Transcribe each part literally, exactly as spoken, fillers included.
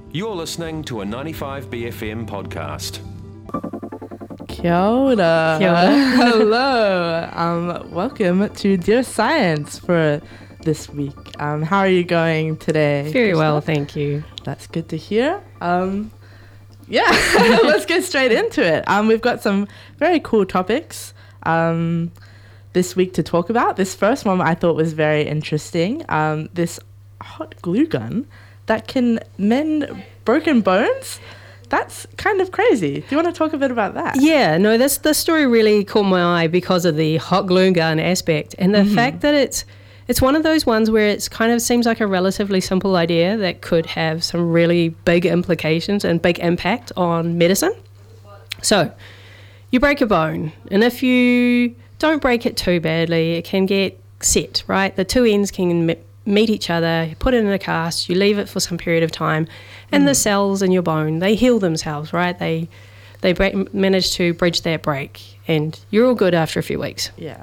You're listening to a ninety-five B F M podcast. Kia ora. Kia ora. Hello. Um, welcome to Dear Science for this week. Um, how are you going today? Very Krishna? well, thank you. That's good to hear. Um, yeah, let's get straight into it. Um, we've got some very cool topics um, this week to talk about. This first one I thought was very interesting. Um, this hot glue gun that can mend broken bones. That's kind of crazy. Do you want to talk a bit about that? Yeah, no, this this story really caught my eye because of the hot glue gun aspect and the mm-hmm. fact that it's it's one of those ones where it's kind of seems like a relatively simple idea that could have some really big implications and big impact on medicine. So, you break a bone, and if you don't break it too badly, it can get set, right? The two ends can me- meet each other, you put it in a cast, you leave it for some period of time, and mm. the cells in your bone, they heal themselves, right? They they break, manage to bridge that break, and you're all good after a few weeks. Yeah.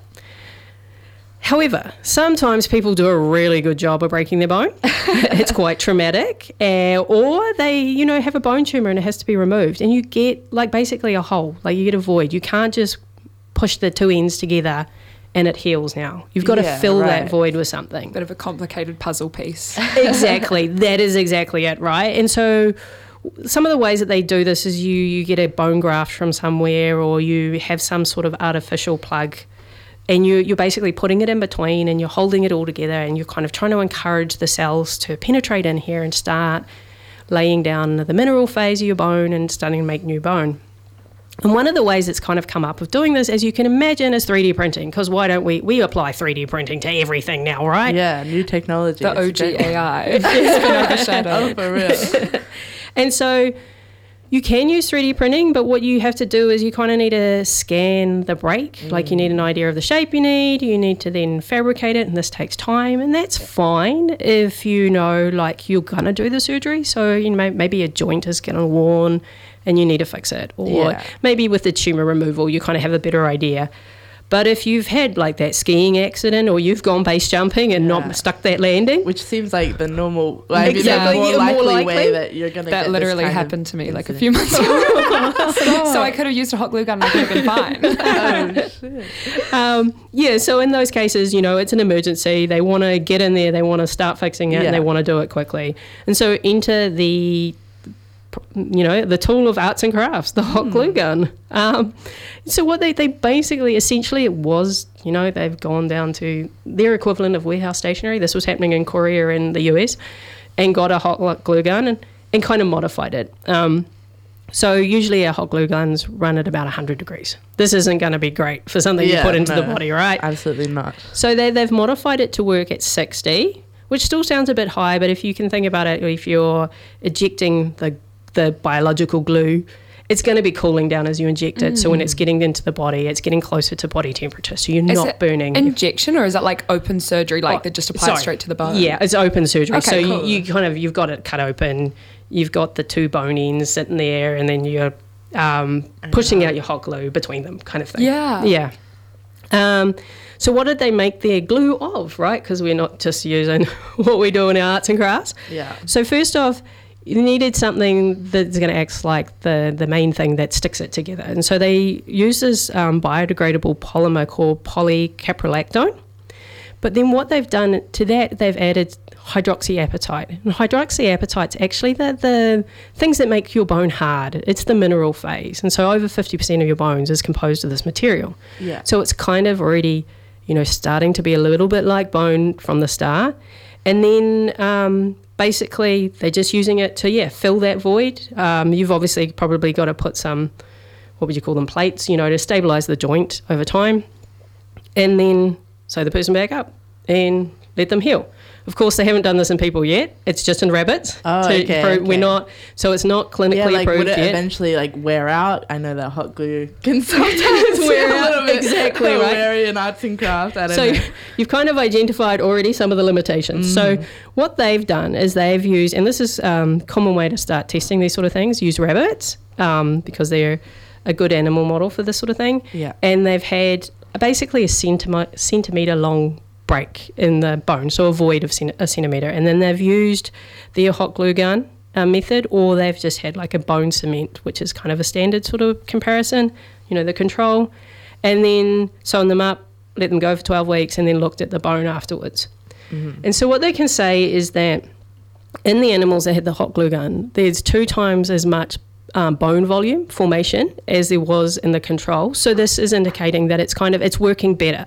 However, sometimes people do a really good job of breaking their bone. It's quite traumatic. Uh, or they, you know, have a bone tumour and it has to be removed, and you get, like, basically a hole. Like, you get a void. You can't just push the two ends together and it heals now. You've got yeah, to fill right. that void with something. Bit of a complicated puzzle piece. Exactly. That is exactly it, right? And so some of the ways that they do this is you, you get a bone graft from somewhere, or you have some sort of artificial plug, and you, you're basically putting it in between and you're holding it all together, and you're kind of trying to encourage the cells to penetrate in here and start laying down the mineral phase of your bone and starting to make new bone. And one of the ways it's kind of come up of doing this, as you can imagine, is three D printing, because why don't we, we apply three D printing to everything now, right? Yeah, new technology. The O G A I. It's been overshadowed. Oh, for real. And so you can use three D printing, but what you have to do is you kind of need to scan the break. Mm. Like, you need an idea of the shape you need, you need to then fabricate it, and this takes time, and that's fine if you know, like, you're going to do the surgery. So, you know, maybe a joint is getting worn and you need to fix it. Or yeah. maybe with the tumour removal, you kind of have a better idea. But if you've had, like, that skiing accident, or you've gone base jumping and yeah. not stuck that landing, which seems like the normal, like, exactly, the more, yeah, likely more likely way that you're going to get That literally this kind happened of to me incident. like a few months ago. So I could have used a hot glue gun and I could have been fine. Oh, shit. Um, yeah, so in those cases, you know, it's an emergency. They want to get in there, they want to start fixing it, yeah. and they want to do it quickly. And so enter the, you know, the tool of arts and crafts, the hot mm. glue gun. Um, so what they, they basically, essentially it was, you know, they've gone down to their equivalent of warehouse stationery. This was happening in Korea and the U S, and got a hot glue gun and, and kind of modified it. Um, so usually our hot glue guns run at about one hundred degrees. This isn't going to be great for something yeah, you put into no, the body, right? Absolutely not. So they, they've modified it to work at sixty, which still sounds a bit high, but if you can think about it, if you're ejecting the the biological glue, it's going to be cooling down as you inject it. Mm. So when it's getting into the body, it's getting closer to body temperature. So you're is not it burning. Injection, or is that like open surgery, like oh, they just apply sorry. it straight to the bone? Yeah, it's open surgery. Okay, so cool. you, you kind of, you've got it cut open, you've got the two bone ends sitting there, and then you're um, pushing out your hot glue between them, kind of thing. Yeah. Yeah. Um, so what did they make their glue of, right? Because we're not just using what we do in our arts and crafts. Yeah. So first off, you needed something that's going to act like the, the main thing that sticks it together. And so they use this um, biodegradable polymer called polycaprolactone. But then what they've done to that, they've added hydroxyapatite. And hydroxyapatite's actually the, the things that make your bone hard. It's the mineral phase. And so over fifty percent of your bones is composed of this material. Yeah. So it's kind of already, you know, starting to be a little bit like bone from the start. And then um, basically they're just using it to, yeah, fill that void. Um, you've obviously probably got to put some, what would you call them, plates, you know, to stabilise the joint over time. And then sew the person back up and let them heal. Of course, they haven't done this in people yet. It's just in rabbits. Oh, to okay, prove okay. We're not, so it's not clinically Yeah, like, approved would it yet. eventually, like, wear out? I know that hot glue can sometimes Wear wear out, a little bit exactly, right. weary in arts and crafts. I don't So know. you've kind of identified already some of the limitations. Mm. So what they've done is they've used, and this is a um, common way to start testing these sort of things, use rabbits um, because they're a good animal model for this sort of thing. Yeah. And they've had basically a centime- centimetre long break in the bone, so a void of cent- a centimetre. And then they've used their hot glue gun uh, method, or they've just had like a bone cement, which is kind of a standard sort of comparison, you know, the control, and then sewn them up, let them go for twelve weeks, and then looked at the bone afterwards. Mm-hmm. And so what they can say is that in the animals that had the hot glue gun, there's two times as much um, bone volume formation as there was in the control. So this is indicating that it's kind of, it's working better.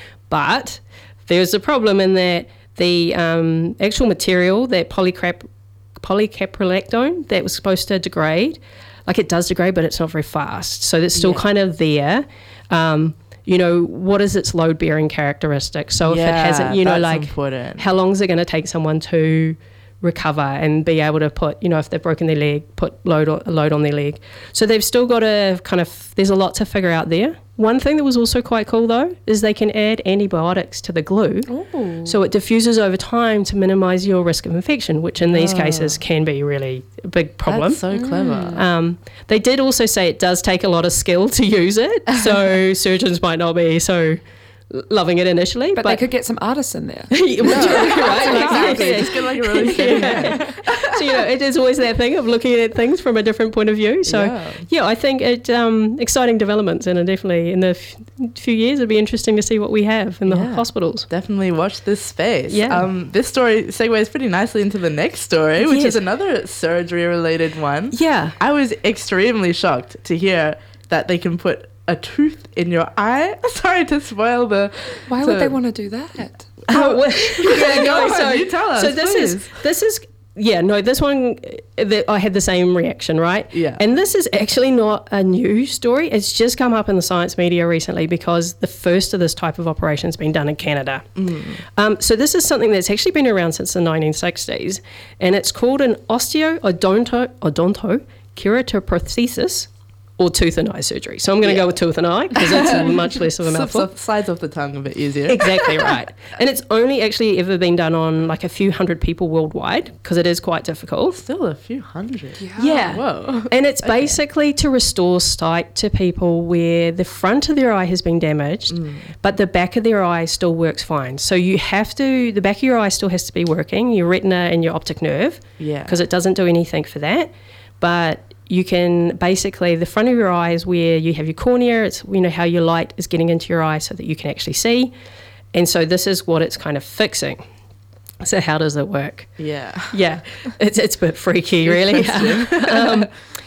But there's a problem in that the um, actual material, that polycrap, polycaprolactone that was supposed to degrade, like it does degrade, but it's not very fast. So it's still yeah. kind of there. Um, you know, what is its load-bearing characteristic? So if yeah, it hasn't, you know, like important. How long is it going to take someone to recover and be able to put, you know, if they've broken their leg, put load or, load on their leg. So they've still got to kind of, there's a lot to figure out there. One thing that was also quite cool though is they can add antibiotics to the glue. Ooh. So it diffuses over time to minimise your risk of infection, which in these oh. cases can be really a big problem. That's so clever. Um, they did also say it does take a lot of skill to use it, so surgeons might not be so loving it initially, but, but they could get some artists in there. yeah, right? Exactly. Just get like a really steady yeah. So you know, it is always that thing of looking at things from a different point of view. So yeah, yeah I think it um, exciting developments, and definitely in the f- few years it'd be interesting to see what we have in the yeah. hospitals. Definitely watch this space. Yeah. Um, this story segues pretty nicely into the next story, which yes. is another surgery-related one. Yeah, I was extremely shocked to hear that they can put a tooth in your eye. Sorry to spoil the. Why to, would they want to do that? Oh, well, yeah, no, so you tell us. So this please. is this is yeah no this one that I had the same reaction, right? Yeah. And this is actually not a new story. It's just come up in the science media recently because the first of this type of operation has been done in Canada. Mm. Um, so this is something that's actually been around since the nineteen sixties, and it's called an osteoodonto odonto keratoprothesis, or tooth and eye surgery. So I'm going to yeah. go with tooth and eye because it's much less of a mouthful. Slips off, slides off the tongue a bit easier. Exactly right. And it's only actually ever been done on like a few hundred people worldwide because it is quite difficult. Still a few hundred. Yeah. yeah. Whoa. And it's okay. basically to restore sight to people where the front of their eye has been damaged, mm. but the back of their eye still works fine. So you have to, the back of your eye still has to be working, your retina and your optic nerve, yeah, because it doesn't do anything for that. But you can basically, the front of your eye is where you have your cornea. It's, you know, how your light is getting into your eye so that you can actually see. And so this is what it's kind of fixing. So how does it work? Yeah. Yeah. It's, it's a bit freaky, really. um,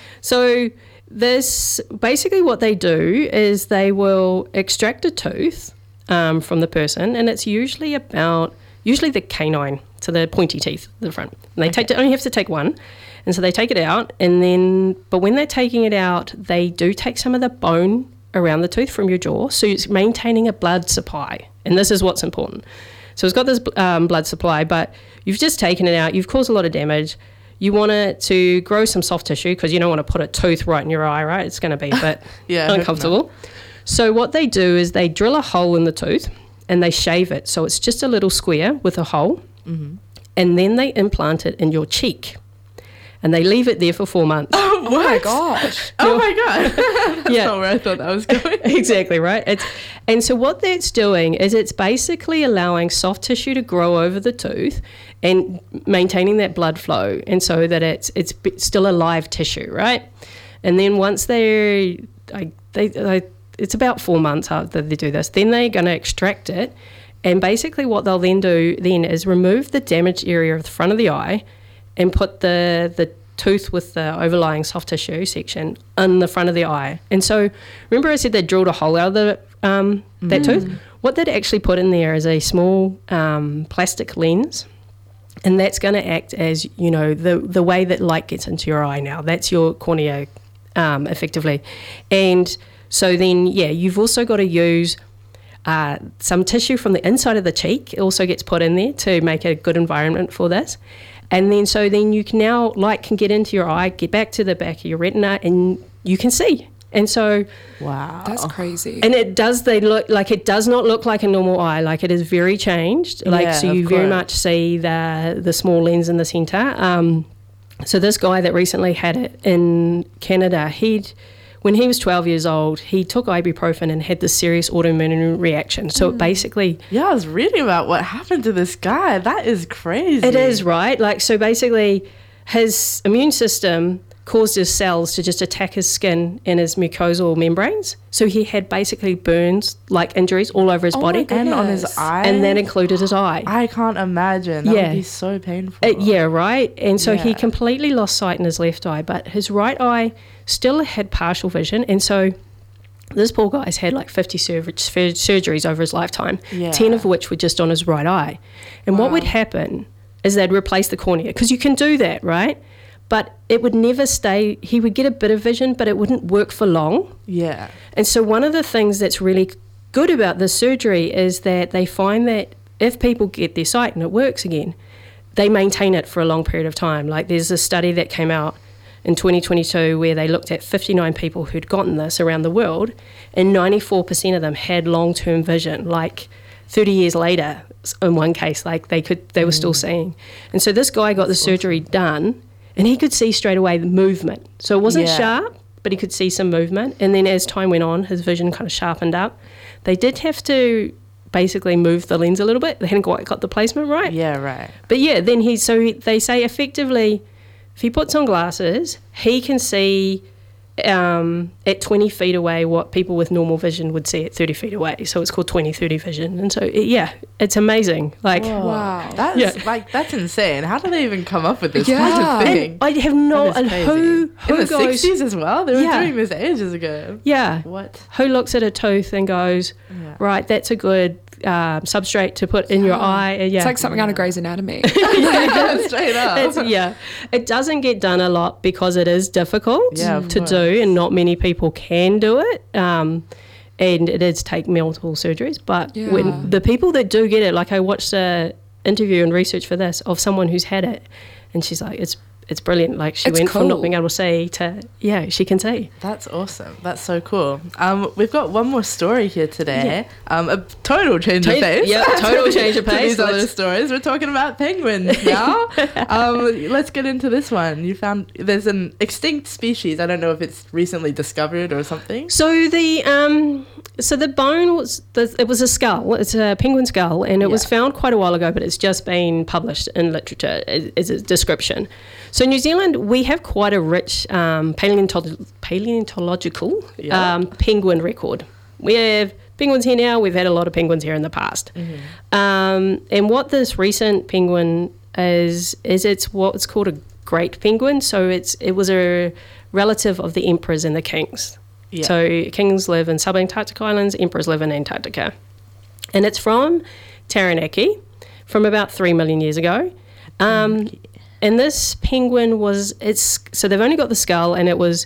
so this, basically what they do is they will extract a tooth um, from the person, and it's usually about, usually the canine, so the pointy teeth at the front. And they okay. take, only have to take one. And so they take it out, and then, but when they're taking it out, they do take some of the bone around the tooth from your jaw, so it's maintaining a blood supply. And this is what's important. So it's got this um, blood supply, but you've just taken it out, you've caused a lot of damage. You want it to grow some soft tissue because you don't want to put a tooth right in your eye, right? It's going to be a bit yeah, uncomfortable. So what they do is they drill a hole in the tooth and they shave it. So it's just a little square with a hole, mm-hmm. and then they implant it in your cheek. And they leave it there for four months. Oh, oh my gosh. Oh my God. That's yeah. not where I thought that was going. Exactly, right? It's, and so what that's doing is it's basically allowing soft tissue to grow over the tooth and maintaining that blood flow, and so that it's it's still a live tissue, right? And then once they're, I, they, they, it's about four months after they do this, then they're going to extract it. And basically what they'll then do then is remove the damaged area of the front of the eye and put the the tooth with the overlying soft tissue section in the front of the eye. And so remember I said they drilled a hole out of the, um, that mm. tooth? What they'd actually put in there is a small um, plastic lens, and that's going to act as, you know, the, the way that light gets into your eye now. That's your cornea, um, effectively. And so then, yeah, you've also got to use uh, some tissue from the inside of the cheek. It also gets put in there to make a good environment for this. And then so then you can now, light can get into your eye, get back to the back of your retina, and you can see. And so, wow, that's crazy. And it does, they look like, it does not look like a normal eye. Like, it is very changed. Like, yeah, so you very much see the the small lens in the centre. Um, so this guy that recently had it in Canada, he'd, when he was twelve years old, he took ibuprofen and had this serious autoimmune reaction. So mm. it basically... Yeah, I was reading about what happened to this guy. That is crazy. It is, right? Like, so basically, his immune system caused his cells to just attack his skin and his mucosal membranes. So he had basically burns, like injuries all over his Oh body. my And on his Goodness. eye. And that included his eye. I can't imagine. That Yeah. would be so painful. Uh, yeah, right. And so he Yeah. completely lost sight in his left eye, but his right eye still had partial vision. And so this poor guy's had like fifty sur- sur- surgeries over his lifetime, Yeah. ten of which were just on his right eye. And what would happen is they'd replace the cornea, because you can do that, right? But it would never stay. He would get a bit of vision, but it wouldn't work for long. Yeah. And so one of the things that's really good about this surgery is that they find that if people get their sight and it works again, they maintain it for a long period of time. Like there's a study that came out in twenty twenty-two where they looked at fifty-nine people who'd gotten this around the world, and ninety-four percent of them had long-term vision, like thirty years later in one case, like they could, they were still seeing. And so this guy got the surgery done, and he could see straight away the movement. So it wasn't Yeah. sharp, but he could see some movement. And then as time went on, his vision kind of sharpened up. They did have to basically move the lens a little bit. They hadn't quite got the placement right. Yeah, right. But yeah, then he, so he, they say effectively, if he puts on glasses, he can see um, at twenty feet away what people with normal vision would see at thirty feet away. So it's called twenty thirty vision. And so, it, yeah, it's amazing. Like, Whoa. Wow. That's Yeah. like that's insane. How do they even come up with this Yeah. kind of and thing? I have no, That is and crazy. who, who in the goes, sixties as well? They were Yeah. doing this ages ago. yeah, What? who looks at a tooth and goes, Yeah. right, that's a good um, substrate to put in your eye. Uh, Yeah. It's like something out of Grey's Anatomy. Yeah, straight up. It's, yeah, it doesn't get done a lot because it is difficult Yeah, of to course. do, and not many people can do it. Um, and it is take multiple surgeries. But Yeah. when the people that do get it, like I watched a interview and research for this of someone who's had it, and she's like, it's it's brilliant. Like she It's went from not cool. being able to see to yeah, she can see. That's awesome. That's so cool. Um, we've got one more story here today. Um, a total change of Change- pace. yeah, total change of to pace. these other Let's- stories. We're talking about penguins now. um, let's get into this one. You found there's an extinct species. I don't know if it's recently discovered or something. So the um, so the bone was the, it was a skull. It's a penguin skull, and it was Yeah. found quite a while ago, but it's just been published in literature as, as a description. So New Zealand, we have quite a rich um, paleontolo- paleontological Yeah. um, penguin record. We have penguins here now. We've had a lot of penguins here in the past. Um, and what this recent penguin is is it's what's called a great penguin. So it's it was a relative of the emperors and the kings. Yeah. So kings live in subantarctic islands, emperors live in Antarctica. And it's from Taranaki from about three million years ago. Um, and this penguin was, it's so they've only got the skull, and it was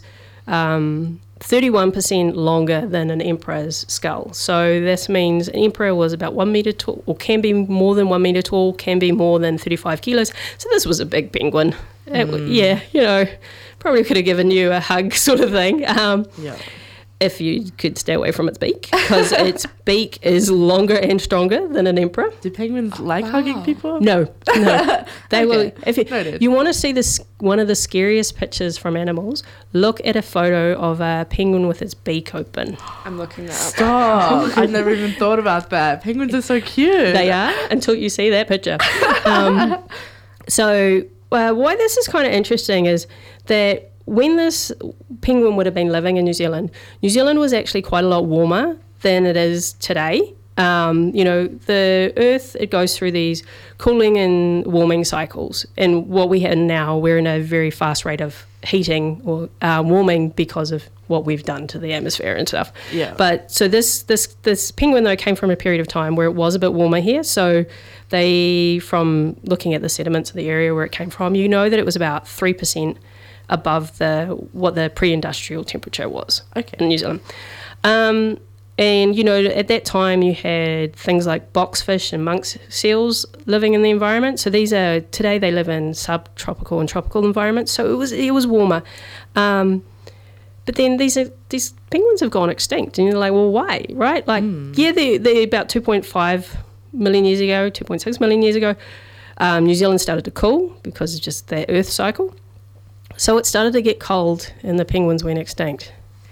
um, thirty-one percent longer than an emperor's skull. So this means an emperor was about one metre tall, or can be more than one metre tall, can be more than thirty-five kilos. So this was a big penguin. It w yeah, you know, probably could have given you a hug sort of thing. Um, Yeah. if you could stay away from its beak, because its beak is longer and stronger than an emperor. Do penguins like Wow. hugging people? No, no, they will. Okay, If you, noted. you want to see this, one of the scariest pictures from animals, look at a photo of a penguin with its beak open. I'm looking that up. Stop. I've never even thought about that. Penguins are so cute. They are until you see that picture. Um, so, uh, why this is kind of interesting is that when this penguin would have been living in New Zealand, New Zealand was actually quite a lot warmer than it is today. Um, you know, the Earth, it goes through these cooling and warming cycles. And what we have now, we're in a very fast rate of heating or uh, warming because of what we've done to the atmosphere and stuff. Yeah. But so this this this penguin though came from a period of time where it was a bit warmer here. So they, from looking at the sediments of the area where it came from, you know that it was about three percent above the what the pre-industrial temperature was Okay. in New Zealand. Um, and you know, at that time you had things like boxfish and monk seals living in the environment. So these are today they live in subtropical and tropical environments. So it was it was warmer. Um, But then these are, these penguins have gone extinct, and you're like, well, why, right? Like, yeah, they they about two point five million years ago, two point six million years ago, um, New Zealand started to cool because of just their Earth cycle. So it started to get cold, and the penguins went extinct.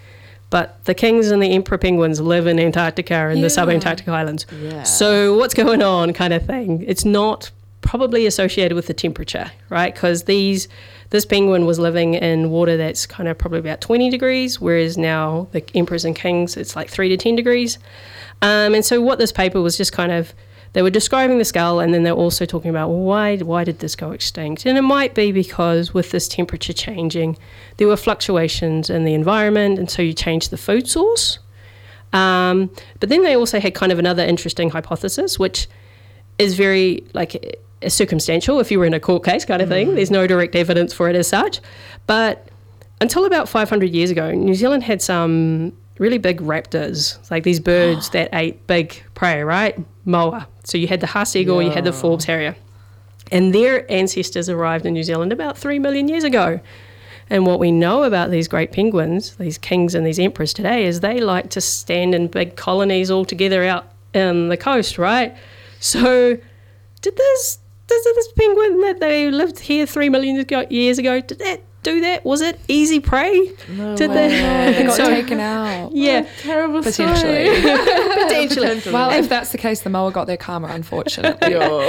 But the kings and the emperor penguins live in Antarctica and the Yeah. subantarctic islands. Yeah. So what's going on, kind of thing? It's not probably associated with the temperature, right? Because these this penguin was living in water that's kind of probably about twenty degrees, whereas now the emperors and kings, it's like three to ten degrees. Um, and so what this paper was just kind of, they were describing the skull, and then they're also talking about, well, why why did this go extinct? And it might be because with this temperature changing, there were fluctuations in the environment, and so you change the food source. Um, but then they also had kind of another interesting hypothesis, which is very like circumstantial if you were in a court case kind of thing. Mm. There's no direct evidence for it as such. But until about five hundred years ago, New Zealand had some really big raptors, like these birds that ate big prey, right? Moa. So you had the Haas eagle, yeah. you had the Forbes harrier. And their ancestors arrived in New Zealand about three million years ago. And what we know about these great penguins, these kings and these emperors today, is they like to stand in big colonies all together out in the coast, right? So did this, did this penguin that they lived here three million years ago, did that do that? Was it easy prey? No did way. they, They got so, taken out. Yeah. What a terrible Potentially. story. Potentially. Well, if that's the case, the moa got their karma, unfortunately.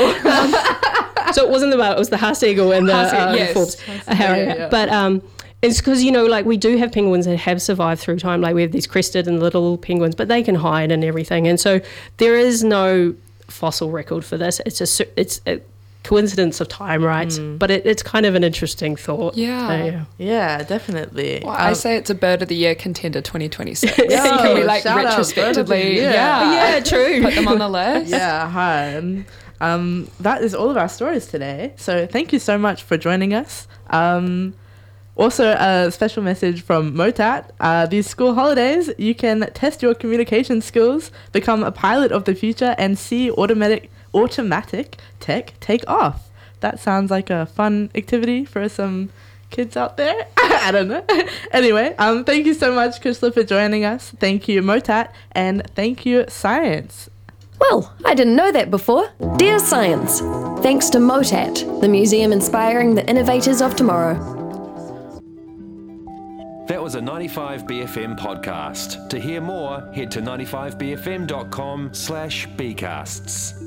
So it wasn't the moa, it was the Haas eagle and the Haas eagle, uh, yes. Forbes harrier. Yeah, yeah. But um, it's because, you know, like we do have penguins that have survived through time. Like we have these crested and little penguins, but they can hide and everything. And so there is no fossil record for this. It's a, it's a coincidence of time, right? Mm. But it, it's kind of an interesting thought. Yeah. So, yeah. Yeah, definitely. Well, Um, I say it's a Bird of the Year contender twenty twenty-six. Yo, Can we like shout out Bird of the retrospectively? Year. Yeah. Yeah, true. Put them on the list. Yeah, hi. Um, that is all of our stories today. So thank you so much for joining us. Um, also, a special message from Motat. Uh, these school holidays, you can test your communication skills, become a pilot of the future, and see automatic automatic tech take off. That sounds like a fun activity for some kids out there. I don't know. Anyway, um, thank you so much, Krishla, for joining us. Thank you, Motat, and thank you, Science. Well, I didn't know that before. Dear Science, thanks to Motat, the museum inspiring the innovators of tomorrow. That was a ninety-five B F M podcast. To hear more, head to ninety-five b f m dot com slash bcasts.